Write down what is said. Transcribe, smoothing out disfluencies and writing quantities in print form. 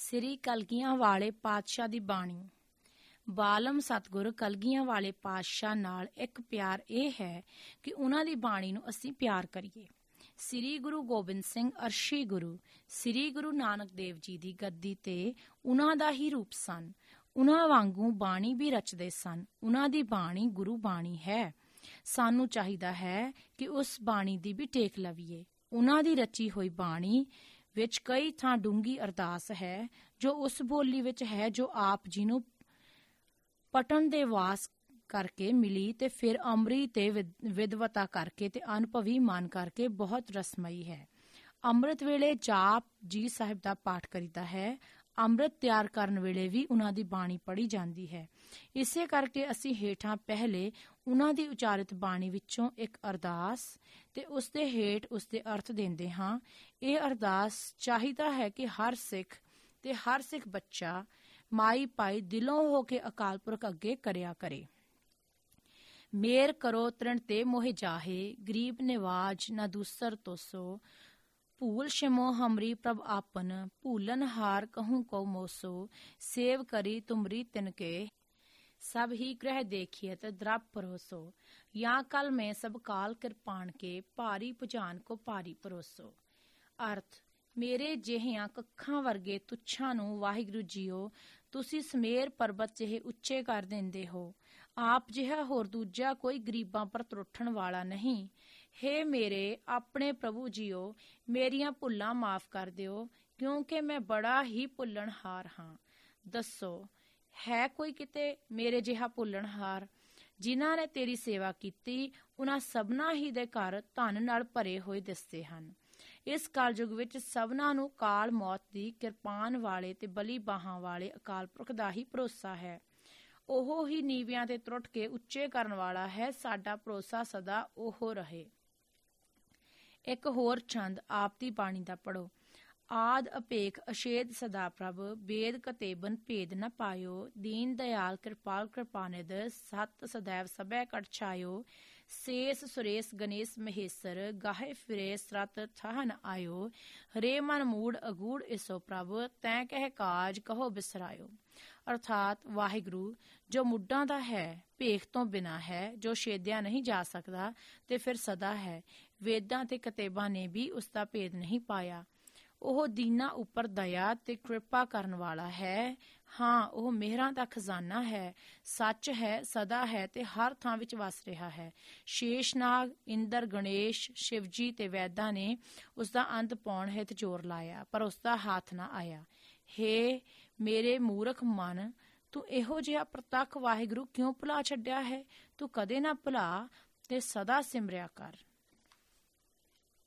ਸ੍ਰੀ ਕਲਗੀਆਂ ਵਾਲੇ ਪਾਤਸ਼ਾਹ ਦੀ ਬਾਣੀ। ਬਾਲਮ ਸਤਿਗੁਰ ਕਲਗੀਆਂ ਵਾਲੇ ਪਾਤਸ਼ਾਹ ਨਾਲ ਇੱਕ ਪਿਆਰ ਇਹ ਹੈ ਕਿ ਉਹਨਾਂ ਦੀ ਬਾਣੀ ਨੂੰ ਅਸੀਂ ਪਿਆਰ ਕਰੀਏ। ਸ੍ਰੀ ਗੁਰੂ ਗੋਬਿੰਦ ਸਿੰਘ ਅਰਸ਼ੀ ਗੁਰੂ ਸ੍ਰੀ ਗੁਰੂ ਨਾਨਕ ਦੇਵ ਜੀ ਦੀ ਗੱਦੀ ਤੇ ਉਹਨਾਂ ਦਾ ਹੀ ਰੂਪ ਸਨ। ਉਹਨਾਂ ਵਾਂਗੂ ਬਾਣੀ ਵੀ ਰਚਦੇ ਸਨ। ਉਹਨਾਂ ਦੀ ਬਾਣੀ ਗੁਰੂ ਬਾਣੀ ਹੈ। ਸਾਨੂੰ ਚਾਹੀਦਾ ਹੈ ਕਿ ਉਸ ਬਾਣੀ ਦੀ ਵੀ ਟੇਕ ਲਵੀਏ। ਉਹਨਾਂ ਦੀ ਰਚੀ ਹੋਈ ਬਾਣੀ ਵਿੱਚ ਕਈ ਥਾਂ ਡੂੰਘੀ ਅਰਦਾਸ ਹੈ ਜੋ ਉਸ ਬੋਲੀ ਵਿੱਚ ਹੈ ਜੋ ਆਪ ਜੀ ਨੂੰ ਪਟਨ ਦੇ ਵਾਸ ਕਰਕੇ ਮਿਲੀ ਤੇ ਫਿਰ ਅਮਰੀ ਤੇ ਵਿਦਵਤਾ ਕਰਕੇ ਤੇ ਅਨੁਭਵੀ ਮਨ ਕਰਕੇ ਬਹੁਤ ਰਸਮਈ ਹੈ। ਅੰਮ੍ਰਿਤ ਵੇਲੇ ਜਾਪ ਜੀ ਸਾਹਿਬ ਦਾ ਪਾਠ ਕਰੀਦਾ ਹੈ। ਅੰਮ੍ਰਿਤ ਤਿਆਰ ਕਰਨ ਵੇਲੇ ਵੀ ਉਹਨਾਂ ਦੀ ਬਾਣੀ ਪੜ੍ਹੀ ਜਾਂਦੀ ਹੈ। ਇਸੇ ਕਰਕੇ ਅਸੀਂ ਹੇਠਾਂ ਪਹਿਲੇ ਉਹਨਾਂ ਦੀ ਉਚਾਰਿਤ ਬਾਣੀ ਵਿੱਚੋਂ ਇੱਕ ਅਰਦਾਸ ਤੇ ਉਸ ਦੇ ਹੇਠ ਉਸ ਦੇ ਅਰਥ ਦਿੰਦੇ ਹਾਂ। ਇਹ ਅਰਦਾਸ ਚਾਹੀਦਾ ਹੈ ਕਿ ਹਰ ਸਿੱਖ ਤੇ ਹਰ ਸਿੱਖ ਬੱਚਾ ਮਾਈ ਪਾਈ ਦਿਲੋਂ ਹੋ ਕੇ ਅਕਾਲ ਪੁਰਖ ਅੱਗੇ ਕਰਿਆ ਕਰੇ। ਮੇਰ ਕਰੋ ਤ੍ਰਿਣ ਤੇ ਮੋਹਿ ਜਾਹੇ, ਗਰੀਬ ਨਿਵਾਜ ਨਾ ਦੂਸਰ ਤੋਸੋ। ਭੂਲ ਸ਼ਿਮੋ ਹਮਰੀ ਪ੍ਰਭ ਆਪਨ, ਭੂਲਨ ਹਾਰ ਕਹੂੰ ਕੋ ਮੋਸੋ। ਸੇਵ ਕਰੀ ਤੁਮਰੀ ਤਿਨਕੇ, सब ही ग्रह देखियत द्रव परोसो। या कल में सब काल कृपाण के, भारी भुजान को भारी परोसो। अर्थ ਮੇਰੇ ਜਿਹੀਆਂ ਕੱਖਾਂ ਵਰਗੇ ਤੁੱਛਾਂ ਨੂੰ ਵਾਹਿਗੁਰੂ ਜੀਓ ਤੁਸੀਂ ਸਮੇਰ ਪਰਬਤ ਜਿਹੇ ਉੱਚੇ ਕਰ ਦਿੰਦੇ ਹੋ। ਆਪ ਜਿਹਾ ਹੋਰ ਦੂਜਾ ਕੋਈ ਗਰੀਬਾਂ ਪਰ ਤਰੁੱਠਣ ਵਾਲਾ ਨਹੀਂ। ਹੇ ਮੇਰੇ ਆਪਣੇ ਪ੍ਰਭੂ ਜੀਓ, ਮੇਰੀਆਂ ਭੁੱਲਾਂ ਮਾਫ ਕਰ ਦਿਓ ਕਿਉਂਕਿ ਮੈਂ ਬੜਾ ਹੀ ਭੁੱਲਣਹਾਰ ਹਾਂ। ਦੱਸੋ ਹੈ ਕੋਈ ਕਿਤੇ ਮੇਰੇ ਜਿਹਾ ਭੁੱਲਣਹਾਰ? ਜਿਨ੍ਹਾਂ ਨੇ ਤੇਰੀ ਸੇਵਾ ਕੀਤੀ ਉਹਨਾਂ ਸਭਨਾਂ ਹੀ ਦੇ ਘਰ ਧਨ ਨਾਲ ਭਰੇ ਹੋਏ ਦਿਸਦੇ ਹਨ। ਇਸ ਕਲਯੁਗ ਵਿੱਚ ਸਭਨਾਂ ਨੂੰ ਕਾਲ ਮੌਤ ਦੀ ਕਿਰਪਾਨ ਵਾਲੇ ਤੇ ਬਲੀ ਬਾਹਾਂ ਵਾਲੇ ਅਕਾਲ ਪੁਰਖ ਦਾ ਹੀ ਭਰੋਸਾ ਹੈ। ਉਹ ਹੀ ਨੀਵਿਆਂ ਤੇ ਤਰੁੱਟ ਕੇ ਉੱਚੇ ਕਰਨ ਵਾਲਾ ਹੈ। ਸਾਡਾ ਭਰੋਸਾ ਸਦਾ ਉਹ ਰਹੇ। ਇੱਕ ਹੋਰ ਛੰਦ ਆਪ ਦੀ ਬਾਣੀ ਦਾ ਪੜੋ। ਆਦ ਅਪੇਖ ਅਸ਼ੇਦ ਸਦਾ ਪ੍ਰਭ, ਵੇਦ ਕਤੇਬਨ ਭੇਦ ਨ ਪਾਇਓ। ਦੀਨ ਦਇਆਲ ਕਿਰਪਾਲ ਕਿਰਪਾਨਿਦ, ਸਤ ਸदैव ਸਭੈ ਕਟ ਛਾਇਓ। ਸੇਸ ਸੁਰੇਸ ਗਣੇਸ਼ ਮਹੇਸਰ, ਗਾਹੇ ਫਿਰੇ ਸਰਤ ਥਹ ਨ ਆਇਓ। ਹਰੇ ਮਨ ਮੂੜ ਅਗੂੜ ਇਸੋ ਪ੍ਰਭ, ਤੈਂ ਕਹਿ ਕਾਜ ਕਹੋ ਬਿਸਰਾਇਓ। ਅਰਥਾਤ ਵਾਹਿਗੁਰੂ ਜੋ ਮੁੱਢਾਂ ਦਾ ਹੈ, ਭੇਖ ਤੋਂ ਬਿਨਾਂ ਹੈ, ਜੋ ਛੇਦਿਆ ਨਹੀਂ ਜਾ ਸਕਦਾ ਤੇ ਫਿਰ ਸਦਾ ਹੈ। ਵੇਦਾਂ ਤੇ ਕਤੇਬਾਂ ਨੇ ਵੀ ਉਸ ਦਾ ਭੇਦ ਨਹੀਂ ਪਾਇਆ। ਉਹ ਦੀਨਾਂ ਉੱਪਰ ਦਇਆ ਤੇ ਕਿਰਪਾ ਕਰਨ ਵਾਲਾ ਹੈ। ਹਾਂ, ਉਹ ਮਿਹਰਾਂ ਦਾ ਖਜ਼ਾਨਾ ਹੈ, ਸੱਚ ਹੈ, ਸਦਾ ਹੈ ਤੇ ਹਰ ਥਾਂ ਵਿੱਚ ਵਸ ਰਿਹਾ ਹੈ। ਸ਼ੇਸ਼ਨਾਗ, ਇੰਦਰ, ਗਣੇਸ਼, ਸ਼ਿਵਜੀ ਤੇ ਵੈਦਾਂ ਨੇ ਉਸ ਦਾ ਅੰਤ ਪਾਉਣ ਹਿੱਤ ਜ਼ੋਰ ਲਾਇਆ ਪਰ ਉਸ ਦਾ ਹੱਥ ਨਾ ਆਇਆ। ਹੇ ਮੇਰੇ ਮੂਰਖ ਮਨ, ਤੂੰ ਇਹੋ ਜਿਹਾ ਪ੍ਰਤੱਖ ਵਾਹਿਗੁਰੂ ਕਿਉਂ ਭੁਲਾ ਛੱਡਿਆ ਹੈ? ਤੂੰ ਕਦੇ ਨਾ ਭੁਲਾ ਤੇ ਸਦਾ ਸਿਮਰਿਆ ਕਰ।